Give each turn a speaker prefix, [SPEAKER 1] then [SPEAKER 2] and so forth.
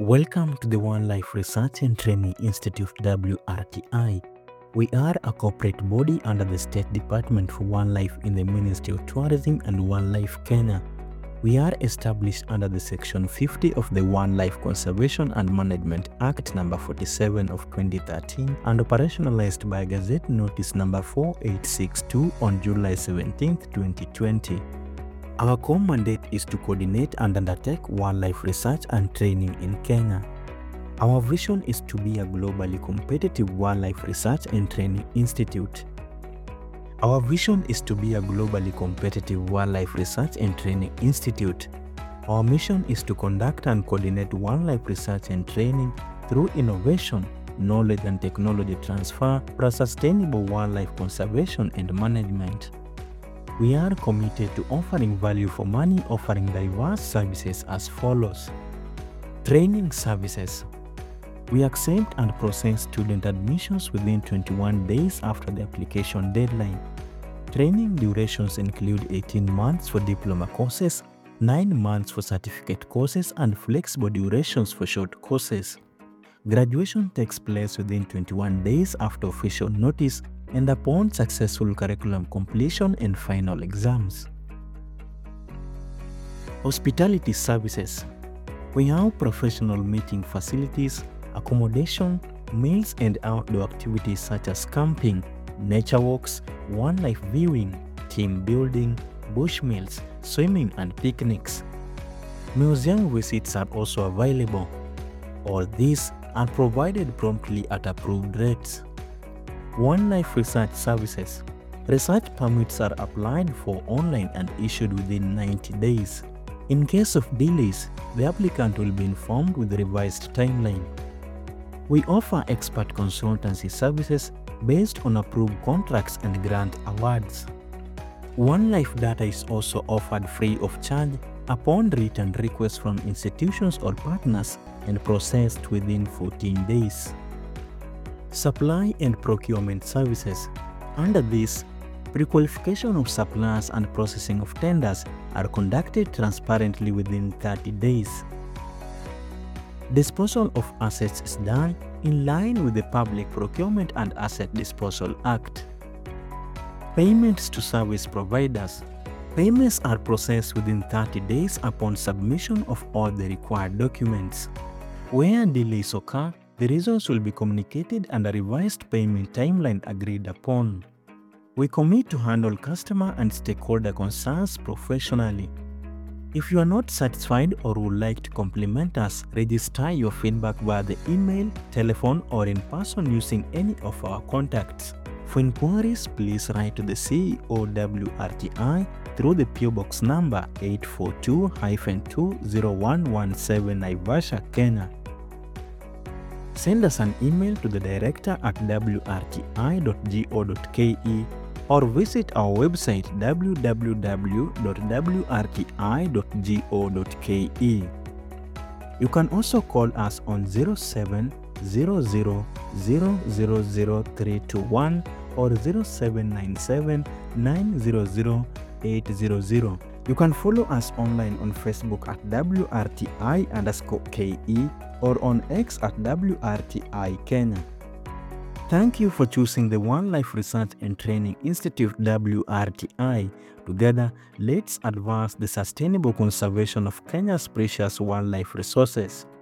[SPEAKER 1] Welcome to the One Life Research and Training Institute WRTI. We are a corporate body under the State Department for One Life in the Ministry of Tourism and One Life Kenya. We are established under the Section 50 of the One Life Conservation and Management Act number 47 of 2013 and operationalized by Gazette Notice number 4862 on July 17, 2020. Our core mandate is to coordinate and undertake wildlife research and training in Kenya. Our vision is to be a globally competitive wildlife research and training institute. Our vision is to be a globally competitive wildlife research and training institute. Our mission is to conduct and coordinate wildlife research and training through innovation, knowledge and technology transfer for sustainable wildlife conservation and management. We are committed to offering value for money, offering diverse services as follows. Training services. We accept and process student admissions within 21 days after the application deadline. Training durations include 18 months for diploma courses, 9 months for certificate courses, and flexible durations for short courses. Graduation takes place within 21 days after official notice and upon successful curriculum completion and final exams. Hospitality services. We have professional meeting facilities, accommodation, meals and outdoor activities such as camping, nature walks, wildlife viewing, team building, bush meals, swimming and picnics. Museum visits are also available. All these are provided promptly at approved rates. Wildlife research services. Research permits are applied for online and issued within 90 days. In case of delays, the applicant will be informed with the revised timeline. We offer expert consultancy services based on approved contracts and grant awards. Wildlife data is also offered free of charge upon written requests from institutions or partners and processed within 14 days. Supply and procurement services. Under this, pre-qualification of suppliers and processing of tenders are conducted transparently within 30 days. Disposal of assets is done in line with the Public Procurement and Asset Disposal Act. Payments to service providers. Payments are processed within 30 days upon submission of all the required documents. Where delays occur, the reasons will be communicated and a revised payment timeline agreed upon. We commit to handle customer and stakeholder concerns professionally. If you are not satisfied or would like to compliment us, register your feedback via the email, telephone or in person using any of our contacts. For inquiries, please write to the CEO WRTI through the PO Box number 842-20117 Naivasha, Kenya. Send us an email to the director at wrti.go.ke or visit our website www.wrti.go.ke. You can also call us on 0700000321 or 0797900800. You can follow us online on Facebook at WRTI_KE or on X at WRTI Kenya. Thank you for choosing the Wildlife Research and Training Institute WRTI. Together, let's advance the sustainable conservation of Kenya's precious wildlife resources.